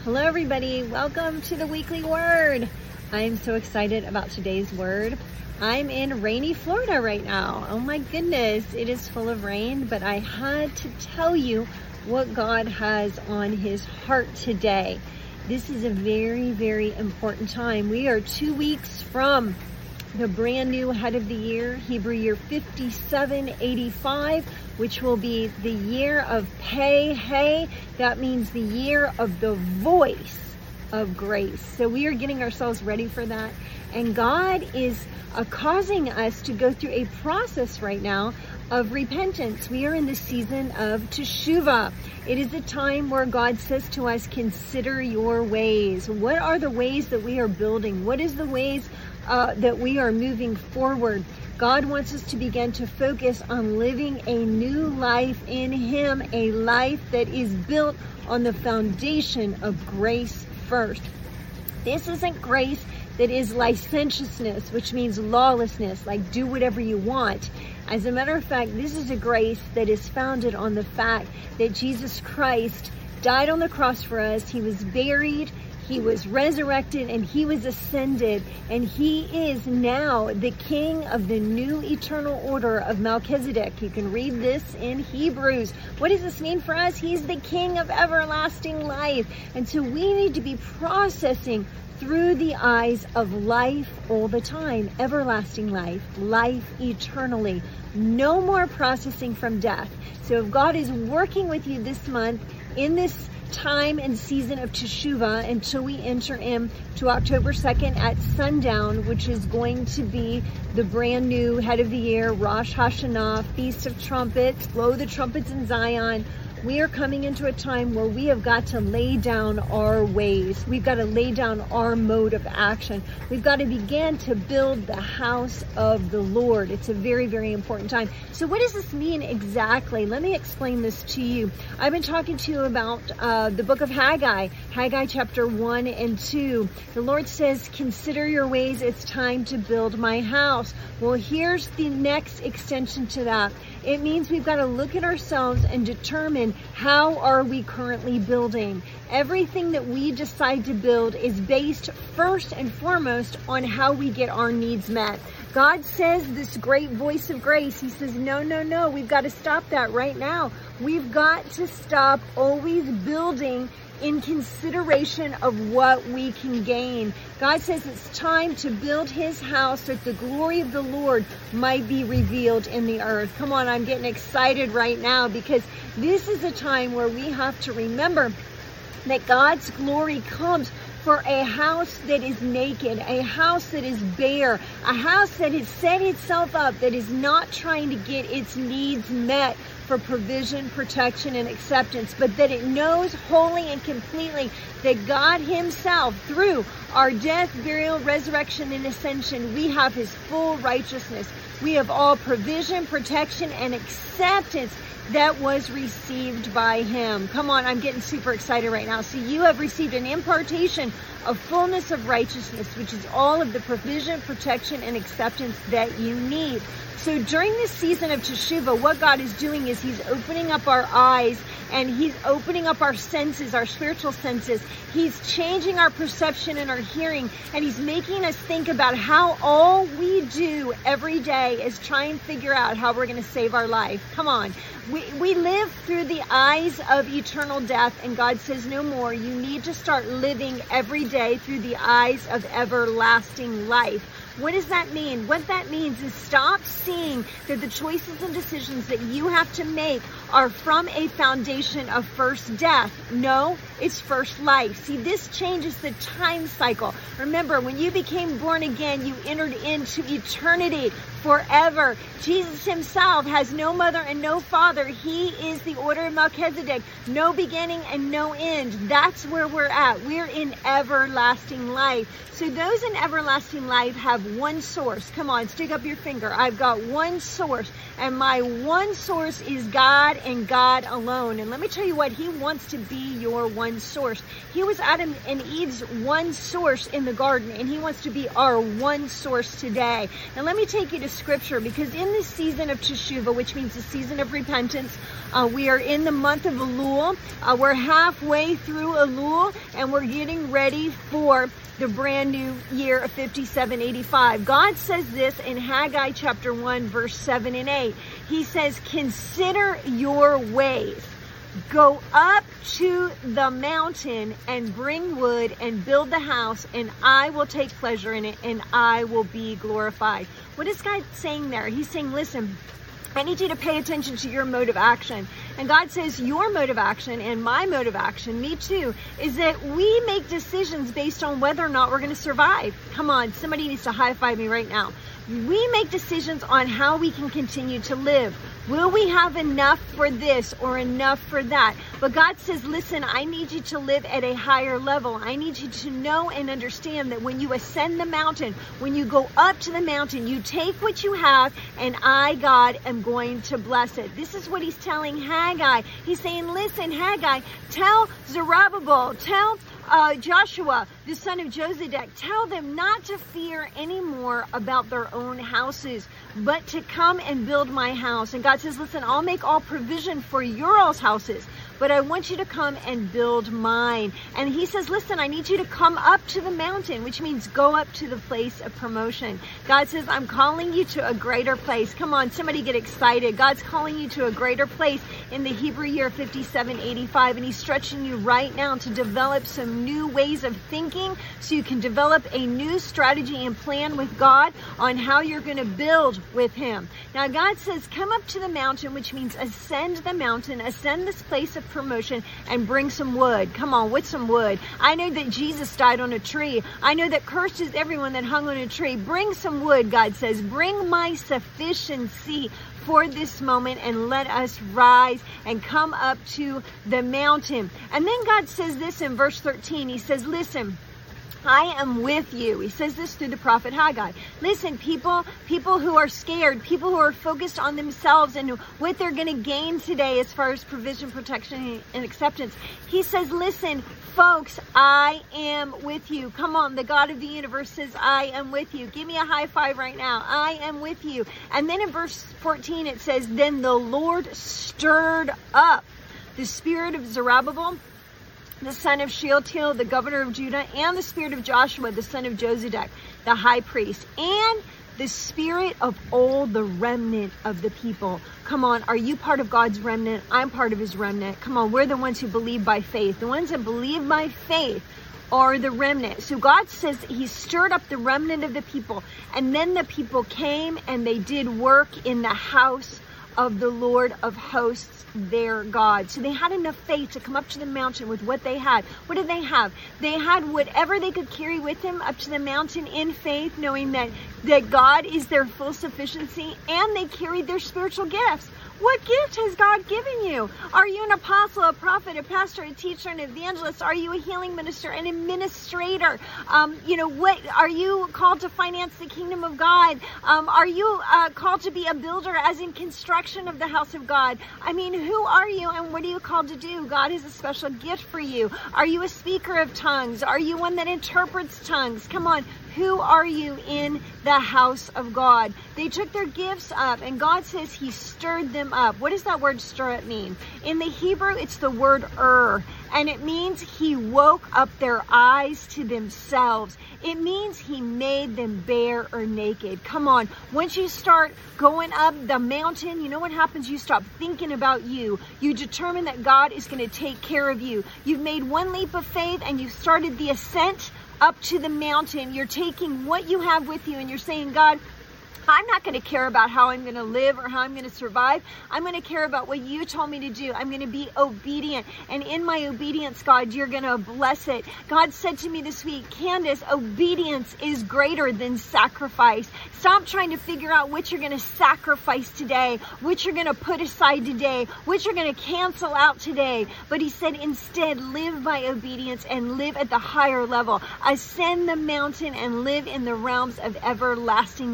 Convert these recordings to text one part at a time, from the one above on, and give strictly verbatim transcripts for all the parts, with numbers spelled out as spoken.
Hello everybody, welcome to the weekly word. I'm so excited about today's word. I'm in rainy Florida right now. Oh my goodness, it is full of rain, but I had to tell you what God has on his heart today. This is a very, very important time. We are two weeks from the brand new head of the year, Hebrew year fifty-seven eighty-five, which will be the year of Pei He. That means the year of the voice of grace. So we are getting ourselves ready for that. And God is uh, causing us to go through a process right now of repentance. We are in the season of Teshuvah. It is a time where God says to us, consider your ways. What are the ways that we are building? What is the ways uh, that we are moving forward? God wants us to begin to focus on living a new life in him, a life that is built on the foundation of grace first. This isn't grace that is licentiousness, which means lawlessness, like do whatever you want. As a matter of fact, this is a grace that is founded on the fact that Jesus Christ died on the cross for us. He was buried, he was resurrected, and he was ascended. And he is now the king of the new eternal order of Melchizedek. You can read this in Hebrews. What does this mean for us? He's the king of everlasting life. And so we need to be processing through the eyes of life all the time. Everlasting life, life eternally. No more processing from death. So if God is working with you this month in this time and season of Teshuvah until we enter in to October second at sundown, which is going to be the brand new head of the year, Rosh Hashanah, Feast of Trumpets, blow the trumpets in Zion. We are coming into a time where we have got to lay down our ways. We've got to lay down our mode of action. We've got to begin to build the house of the Lord. It's a very, very important time. So what does this mean exactly? Let me explain this to you. I've been talking to you about uh, the book of Haggai, Haggai chapter one and two. The Lord says, consider your ways. It's time to build my house. Well, here's the next extension to that. It means we've got to look at ourselves and determine how are we currently building. Everything that we decide to build is based first and foremost on how we get our needs met. God says this great voice of grace. He says, no, no, no, we've got to stop that right now. We've got to stop always building in consideration of what we can gain. God says it's time to build his house so that the glory of the Lord might be revealed in the earth. Come on, I'm getting excited right now because this is a time where we have to remember that God's glory comes for a house that is naked, a house that is bare, a house that has set itself up, that is not trying to get its needs met for provision, protection, and acceptance, but that it knows wholly and completely that God himself, through our death, burial, resurrection, and ascension, we have his full righteousness. We have all provision, protection, and acceptance that was received by him. Come on, I'm getting super excited right now. So you have received an impartation of fullness of righteousness, which is all of the provision, protection, and acceptance that you need. So during this season of Teshuvah, what God is doing is he's opening up our eyes and he's opening up our senses, our spiritual senses. He's changing our perception and our hearing, and he's making us think about how all we do every day is try and figure out how we're going to save our life. Come on. We, we live through the eyes of eternal death, and God says no more. You need to start living every day through the eyes of everlasting life. What does that mean? What that means is stop seeing that the choices and decisions that you have to make are from a foundation of first death. No, it's first life. See, this changes the time cycle. Remember, when you became born again, you entered into eternity forever. Jesus himself has no mother and no father. He is the order of Melchizedek, no beginning and no end. That's where we're at. We're in everlasting life. So those in everlasting life have one source. Come on, stick up your finger. I've got one source, and my one source is God and God alone. And let me tell you what, he wants to be your one one source. He was Adam and Eve's one source in the garden, and he wants to be our one source today. Now let me take you to scripture, because in this season of Teshuvah, which means the season of repentance, uh, we are in the month of Elul. Uh, we're halfway through Elul, and we're getting ready for the brand new year of fifty-seven eighty-five. God says this in Haggai chapter one, verse seven and eight. He says, consider your ways. Go up to the mountain and bring wood and build the house, and I will take pleasure in it, and I will be glorified. What is God saying there? He's saying, listen, I need you to pay attention to your mode of action. And God says your mode of action and my mode of action, me too, is that we make decisions based on whether or not we're going to survive. Come on, somebody needs to high five me right now. We make decisions on how we can continue to live. Will we have enough for this or enough for that? But God says, listen, I need you to live at a higher level. I need you to know and understand that when you ascend the mountain, when you go up to the mountain, you take what you have, and I, God, am going to bless it. This is what he's telling Haggai. He's saying, listen, Haggai, tell Zerubbabel, tell Uh, Joshua, the son of Josedek, tell them not to fear anymore about their own houses, but to come and build my house. And God says, listen, I'll make all provision for your all's houses, but I want you to come and build mine. And he says, listen, I need you to come up to the mountain, which means go up to the place of promotion. God says, I'm calling you to a greater place. Come on, somebody get excited. God's calling you to a greater place in the Hebrew year fifty-seven eighty-five, and he's stretching you right now to develop some new ways of thinking so you can develop a new strategy and plan with God on how you're going to build with him. Now, God says, come up to the mountain, which means ascend the mountain, ascend this place of promotion, and bring some wood. Come on, what's some wood? I know that Jesus died on a tree. I know that cursed is everyone that hung on a tree. Bring some wood, God says. Bring my sufficiency for this moment, and let us rise and come up to the mountain. And then God says this in verse thirteen. He says, listen, I am with you. He says this through the prophet Haggai. Listen, people, people who are scared, people who are focused on themselves and what they're going to gain today as far as provision, protection, and acceptance. He says, listen, folks, I am with you. Come on, the God of the universe says, I am with you. Give me a high five right now. I am with you. And then in verse fourteen, it says, then the Lord stirred up the spirit of Zerubbabel, the son of Shealtiel, the governor of Judah, and the spirit of Joshua, the son of Josedek, the high priest, and the spirit of all the remnant of the people. Come on, are you part of God's remnant? I'm part of his remnant. Come on, we're the ones who believe by faith. The ones that believe by faith are the remnant. So God says he stirred up the remnant of the people, and then the people came and they did work in the house of the Lord of hosts, their God. So they had enough faith to come up to the mountain with what they had. What did they have? They had whatever they could carry with them up to the mountain in faith, knowing that, that God is their full sufficiency, and they carried their spiritual gifts. What gift has God given you? Are you an apostle, a prophet, a pastor, a teacher, an evangelist? Are you a healing minister, an administrator? Um, you know, what are you called to finance the kingdom of God? Um, are you uh, called to be a builder, as in construction of the house of God? I mean, who are you and what are you called to do? God has a special gift for you. Are you a speaker of tongues? Are you one that interprets tongues? Come on. Who are you in the house of God? They took their gifts up, and God says he stirred them up. What does that word stir up mean? In the Hebrew, it's the word ur, and it means he woke up their eyes to themselves. It means he made them bare or naked. Come on. Once you start going up the mountain, you know what happens? You stop thinking about you. You determine that God is going to take care of you. You've made one leap of faith, and you've started the ascent up to the mountain. You're taking what you have with you, and you're saying, God, I'm not going to care about how I'm going to live or how I'm going to survive. I'm going to care about what you told me to do. I'm going to be obedient. And in my obedience, God, you're going to bless it. God said to me this week, Candace, obedience is greater than sacrifice. Stop trying to figure out what you're going to sacrifice today, what you're going to put aside today, what you're going to cancel out today. But he said, instead, live by obedience and live at the higher level. Ascend the mountain and live in the realms of everlasting life and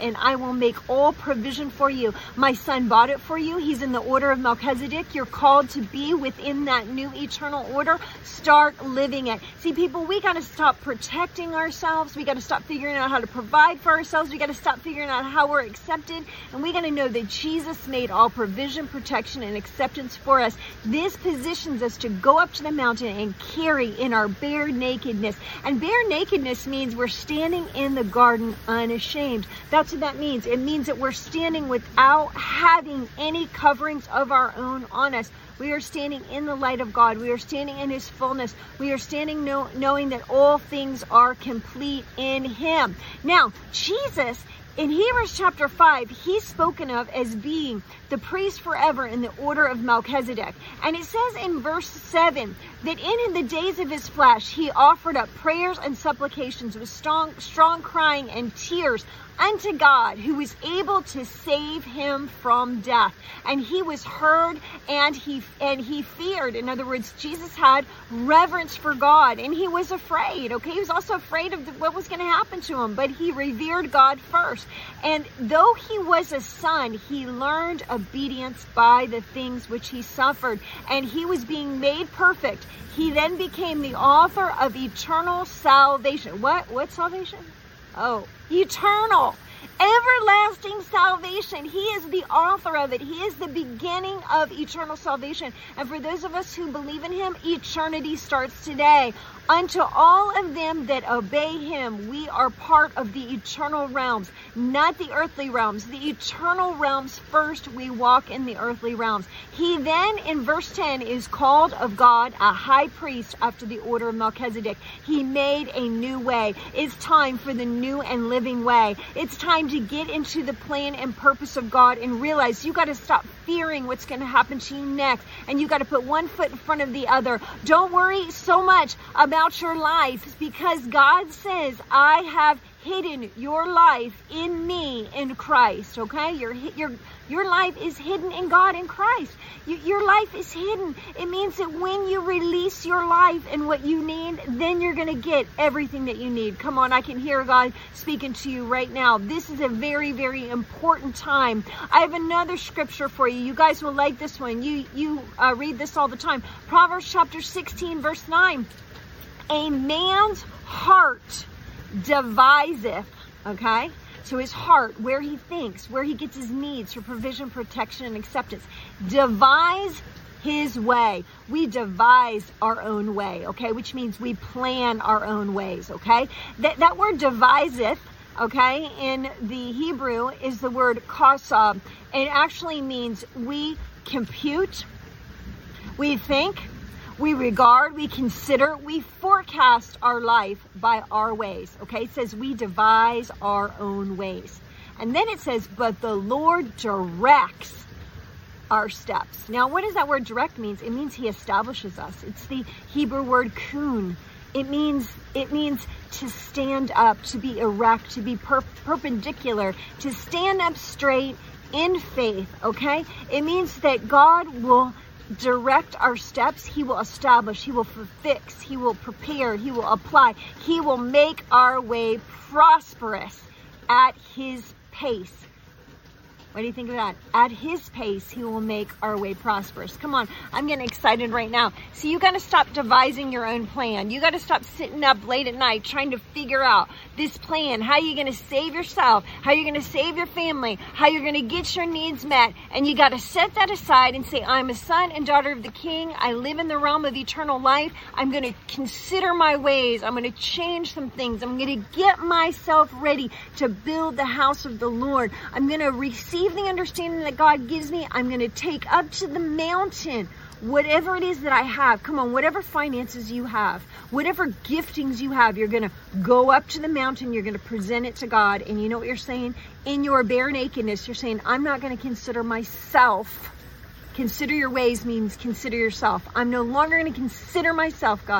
and I will make all provision for you. My son bought it for you. He's in the order of Melchizedek. You're called to be within that new eternal order. Start living it. See, people, we got to stop protecting ourselves. We got to stop figuring out how to provide for ourselves. We got to stop figuring out how we're accepted. And we got to know that Jesus made all provision, protection, and acceptance for us. This positions us to go up to the mountain and carry in our bare nakedness. And bare nakedness means we're standing in the garden unashamed. That's what that means. It means that we're standing without having any coverings of our own on us. We are standing in the light of God. We are standing in his fullness. We are standing know, knowing that all things are complete in him. Now, Jesus, in Hebrews chapter five, he's spoken of as being the priest forever in the order of Melchizedek. And it says in verse seven that in the days of his flesh, he offered up prayers and supplications with strong, strong crying and tears unto God, who was able to save him from death. And he was heard and he and he feared. In other words, Jesus had reverence for God and he was afraid. Okay, he was also afraid of the, what was going to happen to him, but he revered God first. And though he was a son, he learned obedience by the things which he suffered, and he was being made perfect. He then became the author of eternal salvation. What? What salvation? Oh, eternal, everlasting salvation. He is the author of it. He is the beginning of eternal salvation. And for those of us who believe in him, eternity starts today. Unto all of them that obey him, we are part of the eternal realms, not the earthly realms. The eternal realms first, we walk in the earthly realms. He then, in verse ten, is called of God a high priest after the order of Melchizedek. He made a new way. It's time for the new and living way. It's time to get into the plan and purpose of God and realize you got to stop fearing what's going to happen to you next. And you got to put one foot in front of the other. Don't worry so much about your life, because God says, I have hidden your life in me in Christ. Okay, your your your life is hidden in God in Christ. You, your life is hidden. It means that when you release your life and what you need, then you're going to get everything that you need. Come on, I can hear God speaking to you right now. This is a very, very important time. I have another scripture for you. You guys will like this one. You you uh, read this all the time. Proverbs chapter sixteen, verse nine. A man's heart deviseth, okay? So his heart, where he thinks, where he gets his needs for provision, protection, and acceptance. Devise his way. We devise our own way, okay? Which means we plan our own ways, okay? That, that word deviseth, okay, in the Hebrew is the word kasab. It actually means we compute, we think, we regard, we consider, we forecast our life by our ways. Okay, it says we devise our own ways. And then it says, but the Lord directs our steps. Now, what does that word direct means? It means he establishes us. It's the Hebrew word kun. It means, it means to stand up, to be erect, to be per perpendicular, to stand up straight in faith, okay? It means that God will direct our steps. He will establish, he will fix, he will prepare, he will apply, he will make our way prosperous at his pace. What do you think of that? At his pace, he will make our way prosperous. Come on, I'm getting excited right now. See, you got to stop devising your own plan. You got to stop sitting up late at night trying to figure out this plan, how you're going to save yourself, how you're going to save your family, how you're going to get your needs met. And you got to set that aside and say, I'm a son and daughter of the King. I live in the realm of eternal life. I'm going to consider my ways. I'm going to change some things. I'm going to get myself ready to build the house of the Lord. I'm going to receive the understanding that God gives me. I'm going to take up to the mountain whatever it is that I have. Come on, whatever finances you have, whatever giftings you have, you're going to go up to the mountain. You're going to present it to God. And you know what you're saying? In your bare nakedness, you're saying, I'm not going to consider myself. Consider your ways means consider yourself. I'm no longer going to consider myself, God.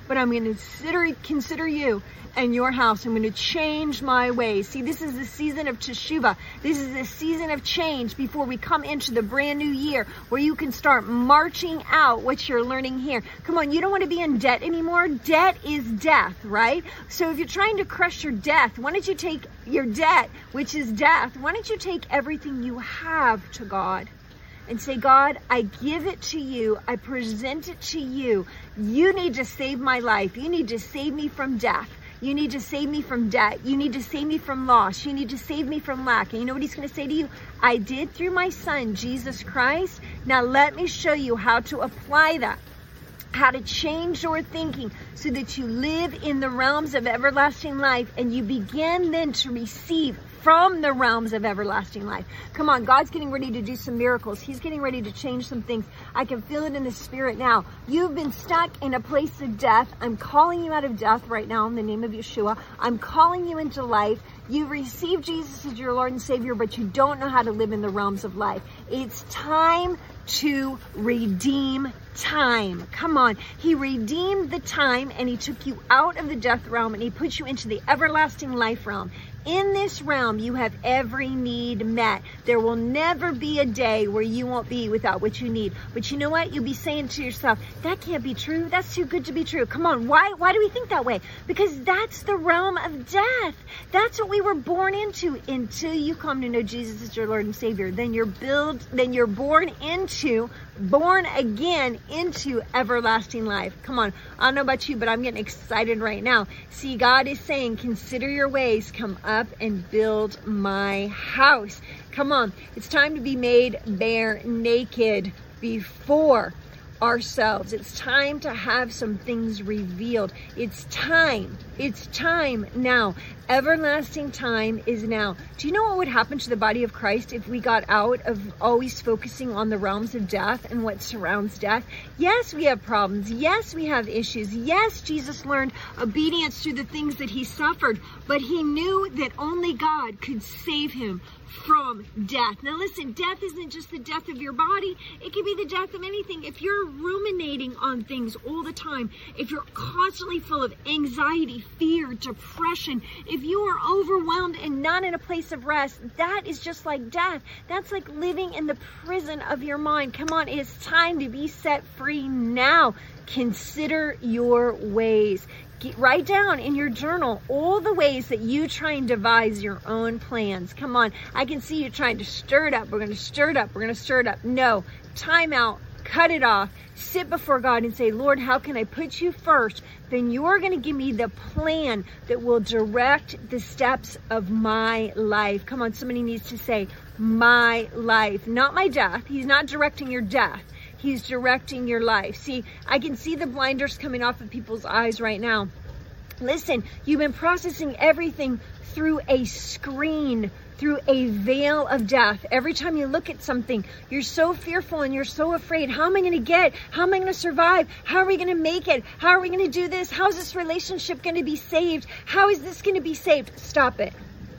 but I'm going to consider, consider you and your house. I'm going to change my ways. See, this is the season of Teshuvah. This is the season of change before we come into the brand new year where you can start marching out what you're learning here. Come on, you don't want to be in debt anymore. Debt is death, right? So if you're trying to crush your death, why don't you take your debt, which is death, why don't you take everything you have to God? And say, God, I give it to you. I present it to you. You need to save my life. You need to save me from death. You need to save me from debt. You need to save me from loss. You need to save me from lack. And you know what he's going to say to you? I did through my son, Jesus Christ. Now let me show you how to apply that, how to change your thinking so that you live in the realms of everlasting life and you begin then to receive from the realms of everlasting life. Come on, God's getting ready to do some miracles. He's getting ready to change some things. I can feel it in the spirit now. You've been stuck in a place of death. I'm calling you out of death right now in the name of Yeshua. I'm calling you into life. You've received Jesus as your Lord and Savior, but you don't know how to live in the realms of life. It's time to redeem time. Come on. He redeemed the time and he took you out of the death realm and he put you into the everlasting life realm. In this realm, you have every need met. There will never be a day where you won't be without what you need. But you know what? You'll be saying to yourself, that can't be true. That's too good to be true. Come on. Why, why do we think that way? Because that's the realm of death. That's what we were born into until you come to know Jesus as your Lord and Savior. Then you're built, then you're born into, born again into everlasting life. Come on. I don't know about you, but I'm getting excited right now. See, God is saying, consider your ways, come up and build my house. Come on. It's time to be made bare naked before ourselves. It's time to have some things revealed. It's time. It's time now. Everlasting time is now. Do you know what would happen to the body of Christ if we got out of always focusing on the realms of death and what surrounds death? Yes, we have problems. Yes, we have issues. Yes, Jesus learned obedience through the things that he suffered, but he knew that only God could save him from death. Now listen, death isn't just the death of your body. It can be the death of anything. If you're ruminating on things all the time, if you're constantly full of anxiety, fear, depression, if you are overwhelmed and not in a place of rest, that is just like death. That's like living in the prison of your mind. Come on, it's time to be set free now. Consider your ways. Get, write down in your journal all the ways that you try and devise your own plans. Come on, I can see you trying to stir it up. We're going to stir it up. We're going to stir it up. No, time out. Cut it off. Sit before God and say, Lord, how can I put you first? Then you're going to give me the plan that will direct the steps of my life. Come on, somebody needs to say, my life, not my death. He's not directing your death. He's directing your life. See, I can see the blinders coming off of people's eyes right now. Listen, you've been processing everything through a screen, through a veil of death. Every time you look at something, you're so fearful and you're so afraid. How am I going to get? How am I going to survive? How are we going to make it? How are we going to do this? How is this relationship going to be saved? How is this going to be saved? Stop it.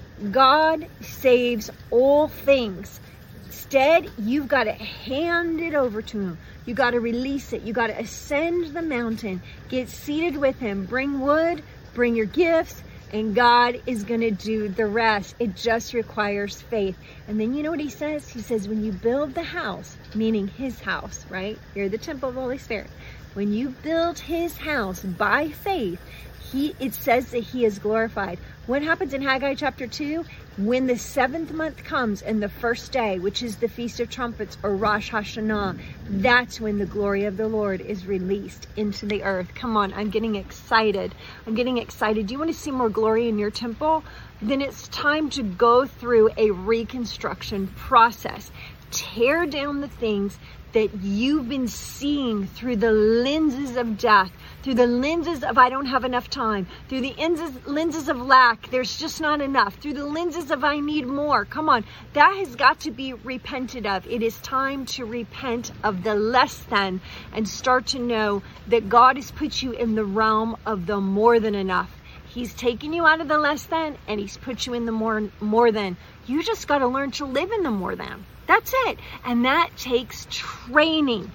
God saves all things. Instead, you've got to hand it over to him. You got to release it. You got to ascend the mountain, get seated with him, bring wood, bring your gifts, and God is going to do the rest. It just requires faith. And then you know what he says? He says, when you build the house, meaning his house, right? You're the temple of the Holy Spirit. When you build his house by faith, he, it says that he is glorified. What happens in Haggai chapter two? When the seventh month comes and the first day, which is the Feast of Trumpets or Rosh Hashanah, that's when the glory of the Lord is released into the earth. Come on, I'm getting excited. I'm getting excited. Do you want to see more glory in your temple? Then it's time to go through a reconstruction process. Tear down the things that you've been seeing through the lenses of death, through the lenses of I don't have enough time, through the lenses, lenses of lack, there's just not enough, through the lenses of I need more. Come on, that has got to be repented of. It is time to repent of the less than and start to know that God has put you in the realm of the more than enough. He's taken you out of the less than and he's put you in the more, more than. You just got to learn to live in the more than. That's it. And that takes training.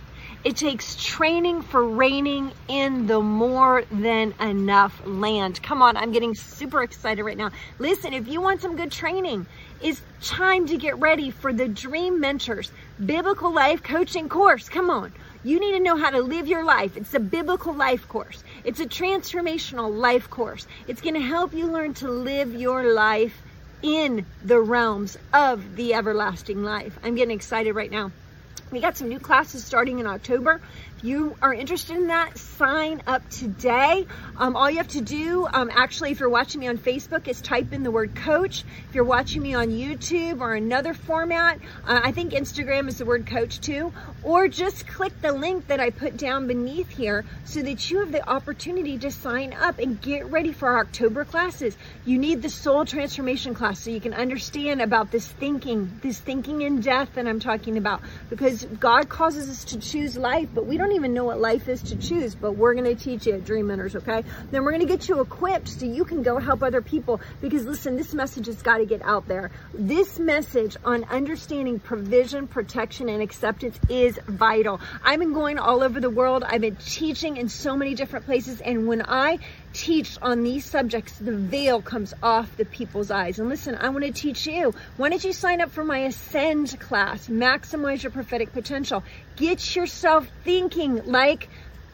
It takes training for reigning in the more than enough land. Come on, I'm getting super excited right now. Listen, if you want some good training, it's time to get ready for the Dream Mentors Biblical Life Coaching course. Come on. You need to know how to live your life. It's a biblical life course. It's a transformational life course. It's going to help you learn to live your life in the realms of the everlasting life. I'm getting excited right now. We got some new classes starting in October. If you are interested in that, sign up today. Um, all you have to do, um, actually, if you're watching me on Facebook, is type in the word coach. If you're watching me on YouTube or another format, uh, I think Instagram is the word coach too, or just click the link that I put down beneath here so that you have the opportunity to sign up and get ready for our October classes. You need the soul transformation class so you can understand about this thinking, this thinking in death that I'm talking about, because God causes us to choose life, but we don't even know what life is to choose, but we're going to teach you at Dream Mentors, okay? Then we're going to get you equipped so you can go help other people, because listen, this message has got to get out there. This message on understanding provision, protection, and acceptance is vital. I've been going all over the world. I've been teaching in so many different places, and when I teach on these subjects, the veil comes off the people's eyes. And listen, I want to teach you. Why don't you sign up for my Ascend class, Maximize Your Prophetic Potential. Get yourself thinking like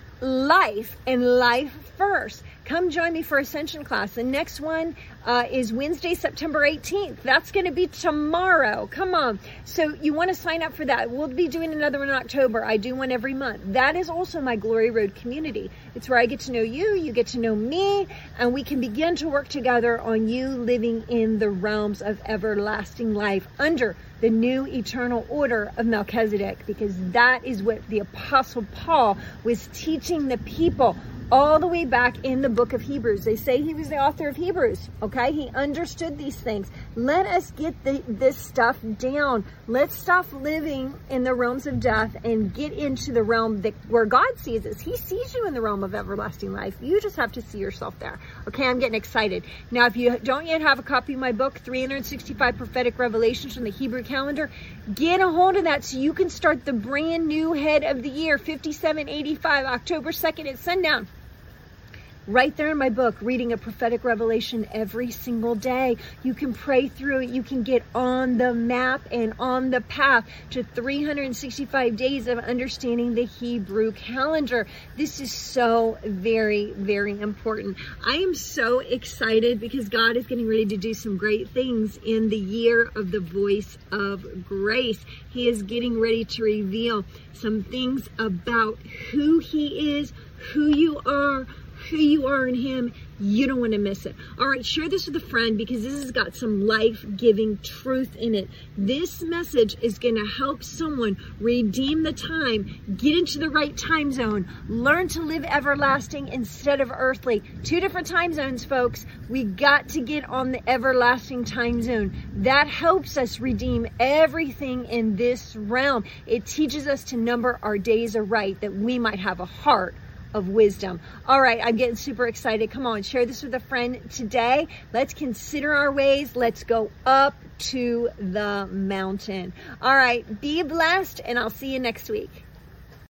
life and life first. Come join me for Ascension class. The next one uh, is Wednesday, September eighteenth. That's going to be tomorrow. Come on. So you want to sign up for that. We'll be doing another one in October. I do one every month. That is also my Glory Road community. It's where I get to know you, you get to know me, and we can begin to work together on you living in the realms of everlasting life under the new eternal order of Melchizedek, because that is what the Apostle Paul was teaching the people all the way back in the book of Hebrews. They say he was the author of Hebrews, okay? He understood these things. Let us get the, this stuff down. Let's stop living in the realms of death and get into the realm that where God sees us. He sees you in the realm of everlasting life. You just have to see yourself there. Okay, I'm getting excited. Now, if you don't yet have a copy of my book, three hundred sixty-five Prophetic Revelations from the Hebrew Calendar, get a hold of that so you can start the brand new head of the year, fifty-seven eighty-five, October second at sundown. Right there in my book, reading a prophetic revelation every single day. You can pray through it. You can get on the map and on the path to three hundred sixty-five days of understanding the Hebrew calendar. This is so very, very important. I am so excited because God is getting ready to do some great things in the year of the voice of grace. He is getting ready to reveal some things about who He is, who you are, who you are in Him. You don't want to miss it. All right, share this with a friend because this has got some life-giving truth in it. This message is going to help someone redeem the time, get into the right time zone, learn to live everlasting instead of earthly. Two different time zones, folks. We got to get on the everlasting time zone. That helps us redeem everything in this realm. It teaches us to number our days aright, that we might have a heart of wisdom. All right, I'm getting super excited. Come on, share this with a friend today. Let's consider our ways. Let's go up to the mountain. All right, be blessed, and I'll see you next week.